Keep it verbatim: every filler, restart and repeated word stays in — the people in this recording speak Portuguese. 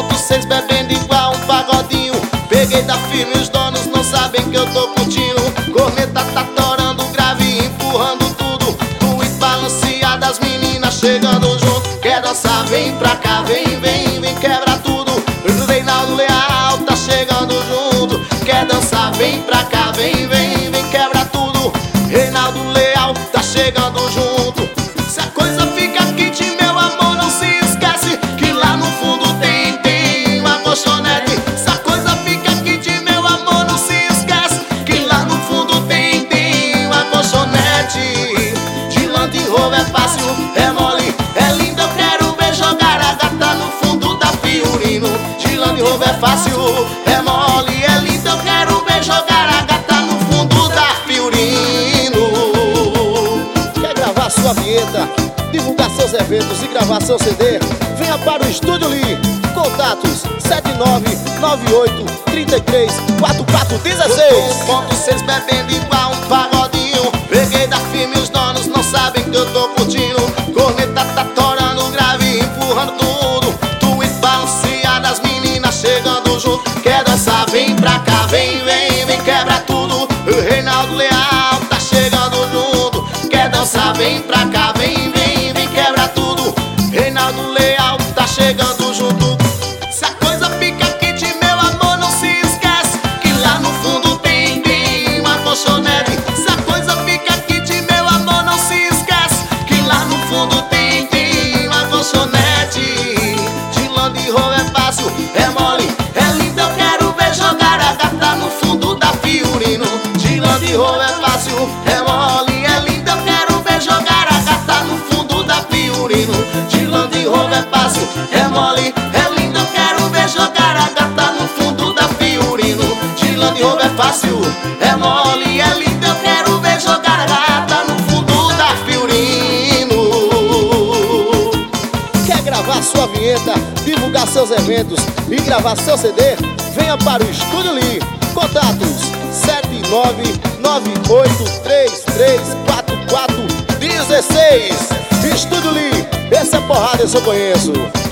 ponto seis bebendo igual um pagodinho. Peguei da firme, os donos não sabem que eu tô curtindo. Corneta tá torando grave, empurrando tudo. Tweet balanceada, as meninas chegando junto. Quer dançar, vem pra cá, vem, vem, vem, quebra tudo. Reinaldo Leal tá chegando junto. Quer dançar, vem pra cá, vem, vem, vem, quebra tudo. Reinaldo Leal tá chegando junto. Se a coisa fica quente, meu amor, não se esquece que lá no fundo tem, tem uma colchonete. Se a coisa fica quente, meu amor, não se esquece que lá no fundo tem, tem uma colchonete. De Land Rover é fácil, é mole, é lindo, eu quero ver jogar a gata no fundo da Fiorino. De Land Rover é fácil, é mole, é lindo, eu quero ver jogar a gata no fundo da Fiorino. Quer gravar sua vinheta, divulgar seus eventos e gravar seu C D? Venha para o Estúdio Lee. Contatos sete nove nove oito três três quatro quatro um seis. um ponto seis bebendo igual um pagodinho. Peguei da firme, os donos não sabem que eu tô curtindo. Corneta tá torando grave, empurrando tudo. Tweet balanceada, as meninas chegando junto. Quer dançar, vem pra cá, vem, vem, vem, quebra tudo. O Reinaldo Leal tá chegando junto. Quer dançar, vem pra cá, vem, vem, vem, quebra tudo. Reinaldo Leal tá chegando junto. Se a coisa fica quente, meu amor, não se esquece que lá no fundo tem, tem uma colchonete. Se a coisa fica quente, meu amor, não se esquece que lá no fundo tem, tem uma colchonete. De Land Rover é fácil, é mole, é lindo, eu quero ver jogar a gata no fundo da Fiorino. De Land Rover é fácil, é mole, é lindo, eu quero ver jogar a gata no fundo da Fiorino. De Land Rover é fácil, é mole, é lindo, eu quero ver jogar a gata no fundo da Fiorino. De Land Rover é fácil, é mole, é lindo, eu quero ver jogar a gata no fundo da Fiorino. Quer gravar sua vinheta, divulgar seus eventos e gravar seu C D? Venha para o Estúdio Lee. Contatos sete nove nove oito três três quatro quatro um seis. Estúdio Lee, essa porrada eu só conheço.